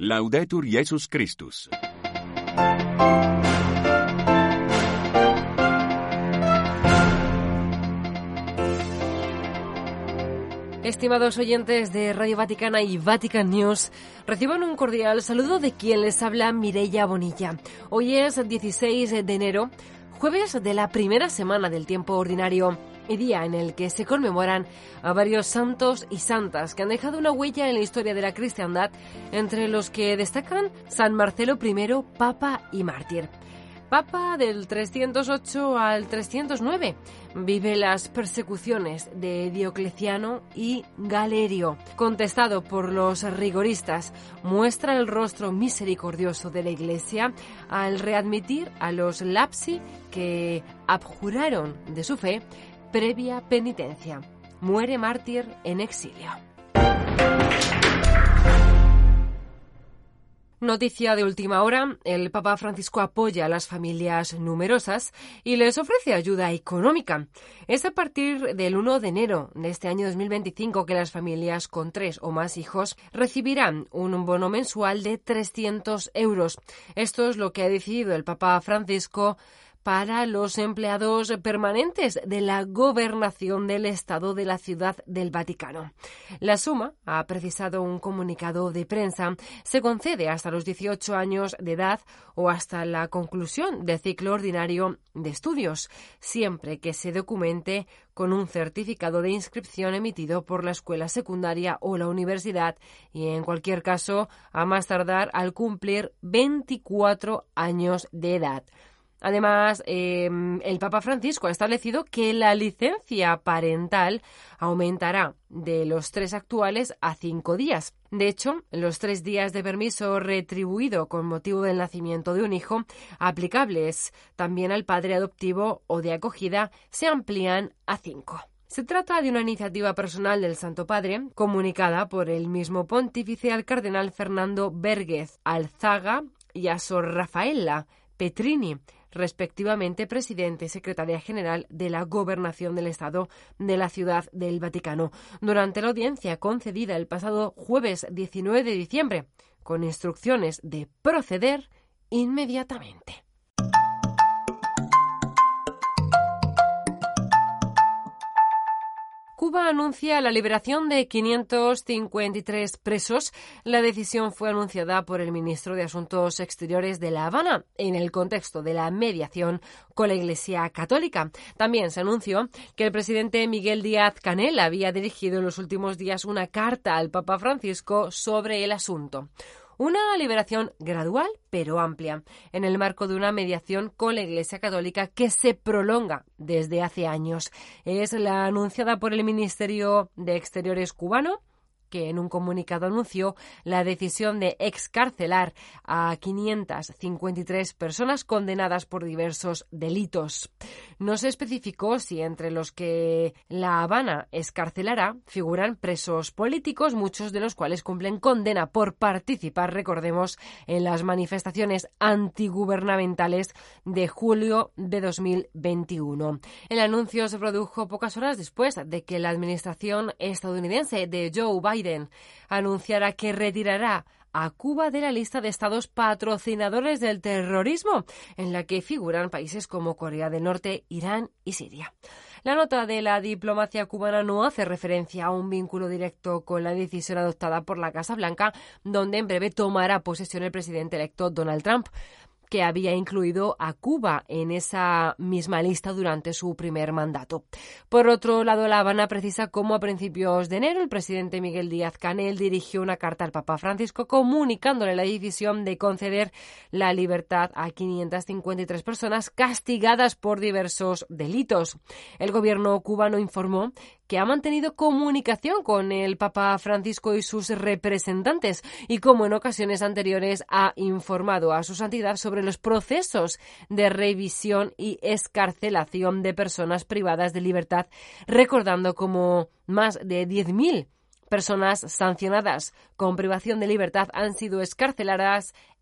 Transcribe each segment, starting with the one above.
Laudetur Jesus Christus. Estimados oyentes de Radio Vaticana y Vatican News, reciban un cordial saludo de quien les habla, Mireia Bonilla. Hoy es 16 de enero, jueves de la primera semana del tiempo ordinario y día en el que se conmemoran a varios santos y santas que han dejado una huella en la historia de la cristiandad, entre los que destacan San Marcelo I, Papa y mártir. Papa del 308 al 309, vive las persecuciones de Diocleciano y Galerio. Contestado por los rigoristas, muestra el rostro misericordioso de la Iglesia al readmitir a los lapsi que abjuraron de su fe previa penitencia. Muere mártir en exilio. Noticia de última hora, el Papa Francisco apoya a las familias numerosas y les ofrece ayuda económica. Es a partir del 1 de enero de este año 2025 que las familias con 3 o más hijos recibirán un bono mensual de 300 euros. Esto es lo que ha decidido el Papa Francisco para los empleados permanentes de la gobernación del Estado de la Ciudad del Vaticano. La suma, ha precisado un comunicado de prensa, se concede hasta los 18 años de edad o hasta la conclusión del ciclo ordinario de estudios, siempre que se documente con un certificado de inscripción emitido por la escuela secundaria o la universidad y, en cualquier caso, a más tardar al cumplir 24 años de edad. Además, el Papa Francisco ha establecido que la licencia parental aumentará de los 3 actuales a 5 días. De hecho, los 3 días de permiso retribuido con motivo del nacimiento de un hijo, aplicables también al padre adoptivo o de acogida, se amplían a 5. Se trata de una iniciativa personal del Santo Padre, comunicada por el mismo pontífice al cardenal Fernando Vérguez Alzaga y a Sor Raffaella Petrini, respectivamente presidente y secretaria general de la Gobernación del Estado de la Ciudad del Vaticano, durante la audiencia concedida el pasado jueves 19 de diciembre, con instrucciones de proceder inmediatamente. Cuba anuncia la liberación de 553 presos. La decisión fue anunciada por el ministro de Asuntos Exteriores de La Habana en el contexto de la mediación con la Iglesia Católica. También se anunció que el presidente Miguel Díaz-Canel había dirigido en los últimos días una carta al Papa Francisco sobre el asunto. Una liberación gradual pero amplia, en el marco de una mediación con la Iglesia Católica que se prolonga desde hace años. Es la anunciada por el Ministerio de Exteriores cubano, que en un comunicado anunció la decisión de excarcelar a 553 personas condenadas por diversos delitos. No se especificó si entre los que La Habana excarcelará figuran presos políticos, muchos de los cuales cumplen condena por participar, recordemos, en las manifestaciones antigubernamentales de julio de 2021. El anuncio se produjo pocas horas después de que la administración estadounidense de Joe Biden anunciará que retirará a Cuba de la lista de estados patrocinadores del terrorismo, en la que figuran países como Corea del Norte, Irán y Siria. La nota de la diplomacia cubana no hace referencia a un vínculo directo con la decisión adoptada por la Casa Blanca, donde en breve tomará posesión el presidente electo Donald Trump, que había incluido a Cuba en esa misma lista durante su primer mandato. Por otro lado, La Habana precisa cómo a principios de enero el presidente Miguel Díaz-Canel dirigió una carta al Papa Francisco comunicándole la decisión de conceder la libertad a 553 personas castigadas por diversos delitos. El gobierno cubano informó que ha mantenido comunicación con el Papa Francisco y sus representantes y, como en ocasiones anteriores, ha informado a su santidad sobre los procesos de revisión y excarcelación de personas privadas de libertad, recordando como más de 10.000 personas sancionadas con privación de libertad han sido excarceladas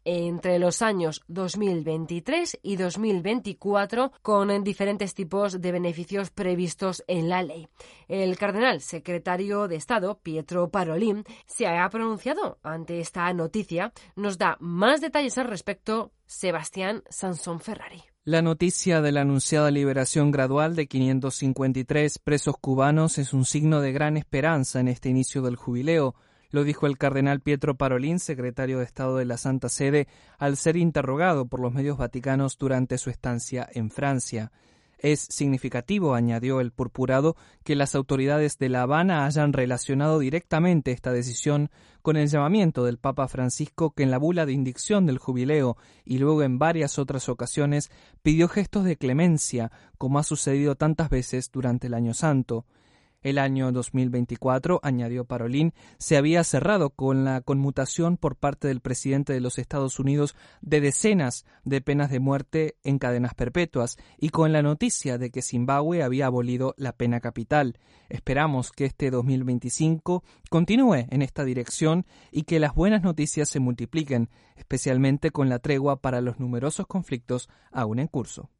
entre los años 2023 y 2024 con diferentes tipos de beneficios previstos en la ley. El cardenal secretario de Estado, Pietro Parolin, se ha pronunciado ante esta noticia. Nos da más detalles al respecto Sebastián Sansón Ferrari. La noticia de la anunciada liberación gradual de 553 presos cubanos es un signo de gran esperanza en este inicio del jubileo. Lo dijo el cardenal Pietro Parolin, secretario de Estado de la Santa Sede, al ser interrogado por los medios vaticanos durante su estancia en Francia. Es significativo, añadió el purpurado, que las autoridades de La Habana hayan relacionado directamente esta decisión con el llamamiento del Papa Francisco, que en la bula de indicción del jubileo y luego en varias otras ocasiones pidió gestos de clemencia, como ha sucedido tantas veces durante el Año Santo. El año 2024, añadió Parolin, se había cerrado con la conmutación por parte del presidente de los Estados Unidos de decenas de penas de muerte en cadenas perpetuas y con la noticia de que Zimbabue había abolido la pena capital. Esperamos que este 2025 continúe en esta dirección y que las buenas noticias se multipliquen, especialmente con la tregua para los numerosos conflictos aún en curso.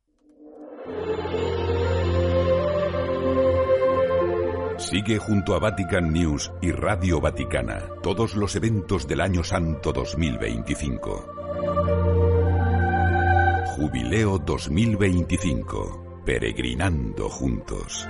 Sigue junto a Vatican News y Radio Vaticana todos los eventos del Año Santo 2025. Jubileo 2025. Peregrinando juntos.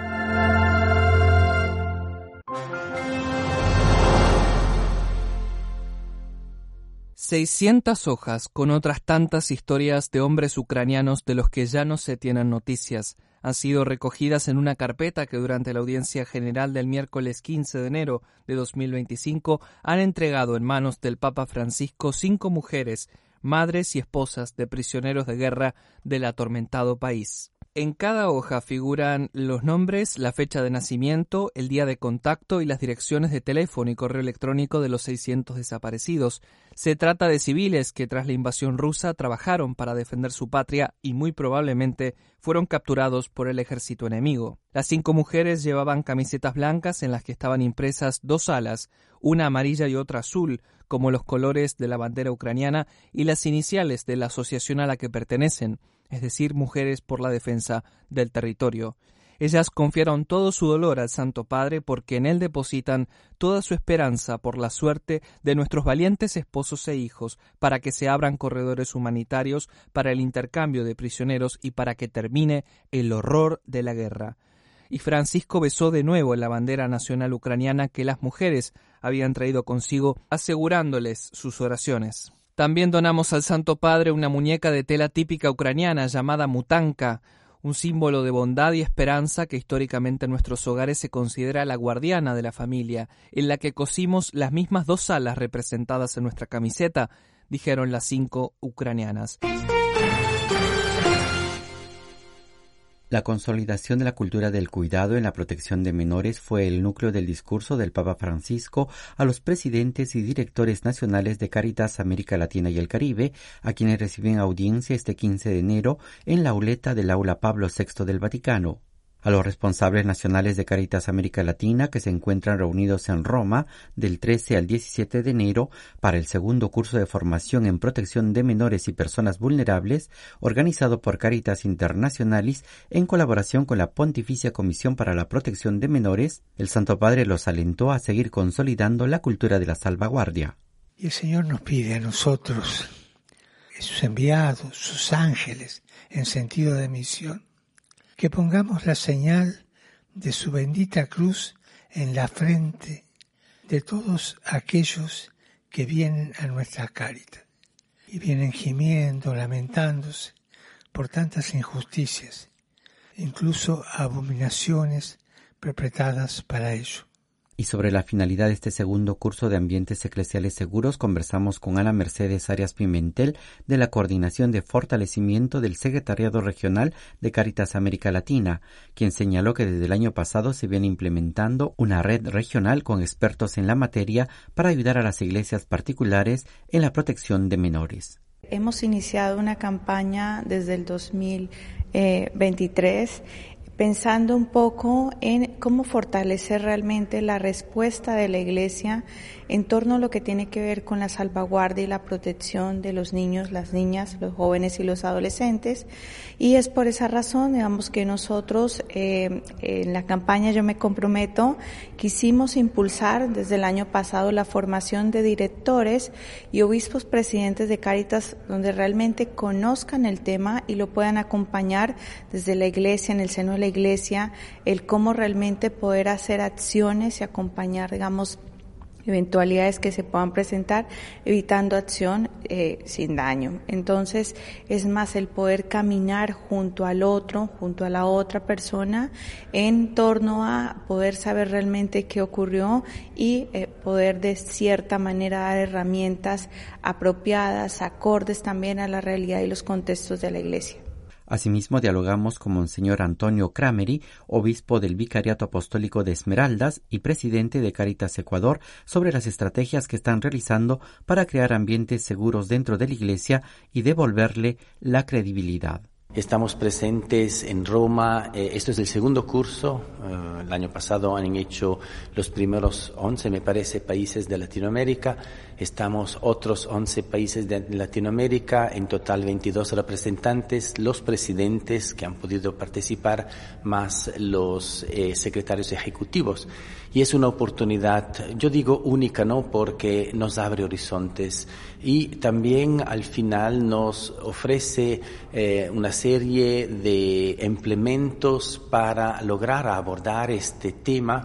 «600 hojas con otras tantas historias de hombres ucranianos de los que ya no se tienen noticias han sido recogidas en una carpeta que durante la audiencia general del miércoles 15 de enero de 2025 han entregado en manos del Papa Francisco 5 mujeres, madres y esposas de prisioneros de guerra del atormentado país. En cada hoja figuran los nombres, la fecha de nacimiento, el día de contacto y las direcciones de teléfono y correo electrónico de los 600 desaparecidos. Se trata de civiles que tras la invasión rusa trabajaron para defender su patria y muy probablemente fueron capturados por el ejército enemigo. Las 5 mujeres llevaban camisetas blancas en las que estaban impresas 2 alas, una amarilla y otra azul, como los colores de la bandera ucraniana y las iniciales de la asociación a la que pertenecen, es decir, Mujeres por la Defensa del Territorio. Ellas confiaron todo su dolor al Santo Padre porque en él depositan toda su esperanza por la suerte de nuestros valientes esposos e hijos, para que se abran corredores humanitarios para el intercambio de prisioneros y para que termine el horror de la guerra. Y Francisco besó de nuevo en la bandera nacional ucraniana que las mujeres habían traído consigo, asegurándoles sus oraciones. También donamos al Santo Padre una muñeca de tela típica ucraniana llamada mutanka, un símbolo de bondad y esperanza que históricamente en nuestros hogares se considera la guardiana de la familia, en la que cosimos las mismas 2 alas representadas en nuestra camiseta, dijeron las 5 ucranianas. La consolidación de la cultura del cuidado en la protección de menores fue el núcleo del discurso del Papa Francisco a los presidentes y directores nacionales de Cáritas América Latina y el Caribe, a quienes reciben audiencia este 15 de enero en la auleta del Aula Pablo VI del Vaticano. A los responsables nacionales de Cáritas América Latina que se encuentran reunidos en Roma del 13 al 17 de enero para el segundo curso de formación en protección de menores y personas vulnerables, organizado por Caritas Internationalis en colaboración con la Pontificia Comisión para la Protección de Menores, el Santo Padre los alentó a seguir consolidando la cultura de la salvaguardia. Y el Señor nos pide a nosotros, sus enviados, sus ángeles, en sentido de misión, que pongamos la señal de su bendita cruz en la frente de todos aquellos que vienen a nuestra Cáritas y vienen gimiendo, lamentándose por tantas injusticias, incluso abominaciones perpetradas para ello. Y sobre la finalidad de este segundo curso de Ambientes Eclesiales Seguros conversamos con Ana Mercedes Arias Pimentel de la Coordinación de Fortalecimiento del Secretariado Regional de Cáritas América Latina, quien señaló que desde el año pasado se viene implementando una red regional con expertos en la materia para ayudar a las iglesias particulares en la protección de menores. Hemos iniciado una campaña desde el 2023 pensando un poco en cómo fortalecer realmente la respuesta de la Iglesia en torno a lo que tiene que ver con la salvaguardia y la protección de los niños, las niñas, los jóvenes y los adolescentes. Y es por esa razón, digamos, que nosotros en la campaña Yo me comprometo quisimos impulsar desde el año pasado la formación de directores y obispos presidentes de Cáritas donde realmente conozcan el tema y lo puedan acompañar desde la Iglesia, en el seno de la Iglesia, el cómo realmente poder hacer acciones y acompañar, digamos, eventualidades que se puedan presentar, evitando acción sin daño. Entonces, es más el poder caminar junto al otro, junto a la otra persona, en torno a poder saber realmente qué ocurrió y poder de cierta manera dar herramientas apropiadas, acordes también a la realidad y los contextos de la Iglesia. Asimismo, dialogamos con Monseñor Antonio Crameri, obispo del Vicariato Apostólico de Esmeraldas y presidente de Cáritas Ecuador, sobre las estrategias que están realizando para crear ambientes seguros dentro de la Iglesia y devolverle la credibilidad. Estamos presentes en Roma, esto es el segundo curso, el año pasado han hecho los primeros 11, me parece, países de Latinoamérica, estamos otros 11 países de Latinoamérica, en total 22 representantes, los presidentes que han podido participar, más los secretarios ejecutivos. Y es una oportunidad, yo digo única, ¿no? Porque nos abre horizontes y también al final nos ofrece una serie de implementos para lograr abordar este tema.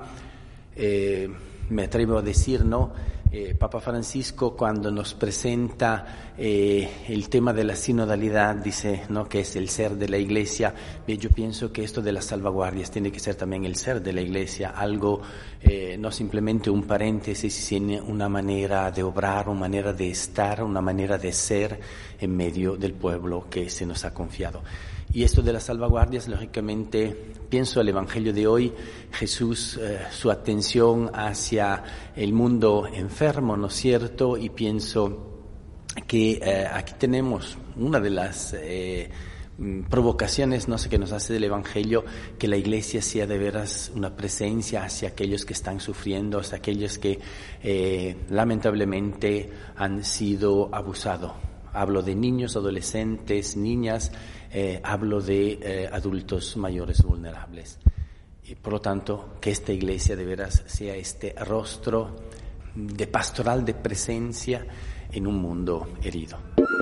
Me atrevo a decir, ¿no? Papa Francisco, cuando nos presenta el tema de la sinodalidad, dice, ¿no?, que es el ser de la Iglesia. Yo pienso que esto de las salvaguardias tiene que ser también el ser de la Iglesia, algo no simplemente un paréntesis, sino una manera de obrar, una manera de estar, una manera de ser en medio del pueblo que se nos ha confiado. Y esto de las salvaguardias, lógicamente, pienso al Evangelio de hoy, Jesús, su atención hacia el mundo enfermo, ¿no es cierto? Y pienso que aquí tenemos una de las provocaciones, no sé, que nos hace del Evangelio, que la Iglesia sea de veras una presencia hacia aquellos que están sufriendo, hacia aquellos que lamentablemente han sido abusados. Hablo de niños, adolescentes, niñas, hablo de adultos mayores vulnerables. Y por lo tanto, que esta Iglesia de veras sea este rostro de pastoral, de presencia en un mundo herido.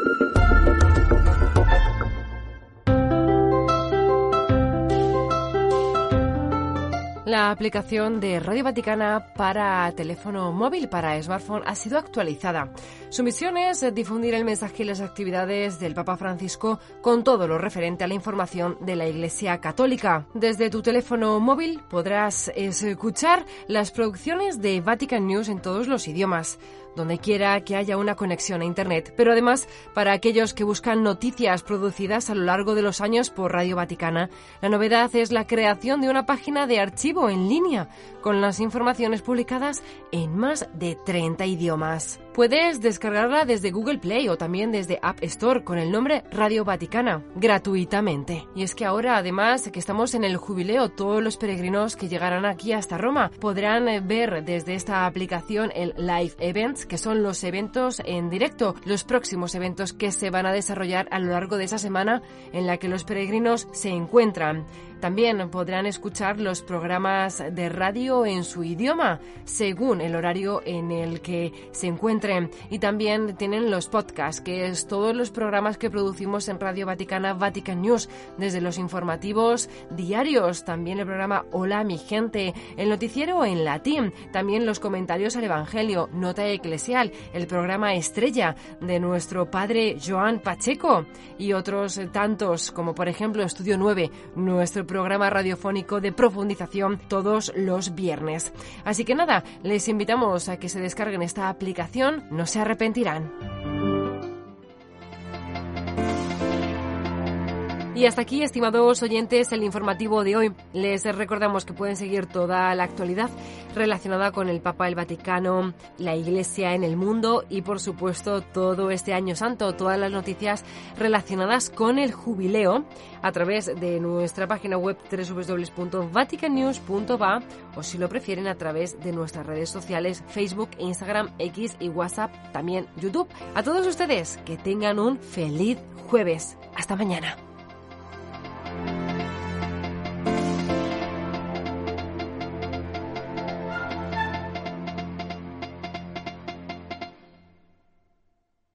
La aplicación de Radio Vaticana para teléfono móvil, para smartphone, ha sido actualizada. Su misión es difundir el mensaje y las actividades del Papa Francisco con todo lo referente a la información de la Iglesia Católica. Desde tu teléfono móvil podrás escuchar las producciones de Vatican News en todos los idiomas, donde quiera que haya una conexión a Internet, pero además para aquellos que buscan noticias producidas a lo largo de los años por Radio Vaticana, la novedad es la creación de una página de archivo en línea con las informaciones publicadas en más de 30 idiomas. Puedes descargarla desde Google Play o también desde App Store con el nombre Radio Vaticana, gratuitamente. Y es que ahora, además, que estamos en el jubileo, todos los peregrinos que llegarán aquí hasta Roma podrán ver desde esta aplicación el Live Events, que son los eventos en directo, los próximos eventos que se van a desarrollar a lo largo de esa semana en la que los peregrinos se encuentran. También podrán escuchar los programas de radio en su idioma, según el horario en el que se encuentren. Y también tienen los podcasts, que es todos los programas que producimos en Radio Vaticana, Vatican News, desde los informativos diarios, también el programa Hola mi gente, el noticiero en latín, también los comentarios al Evangelio, Nota Eclesial, el programa estrella de nuestro padre Joan Pacheco y otros tantos, como por ejemplo Estudio 9, nuestro programa radiofónico de profundización todos los viernes. Así que nada, les invitamos a que se descarguen esta aplicación, no se arrepentirán. Y hasta aquí, estimados oyentes, el informativo de hoy. Les recordamos que pueden seguir toda la actualidad relacionada con el Papa, el Vaticano, la Iglesia en el mundo y, por supuesto, todo este año santo, todas las noticias relacionadas con el jubileo a través de nuestra página web www.vaticannews.va o, si lo prefieren, a través de nuestras redes sociales Facebook, Instagram, X y WhatsApp, también YouTube. A todos ustedes, que tengan un feliz jueves. Hasta mañana.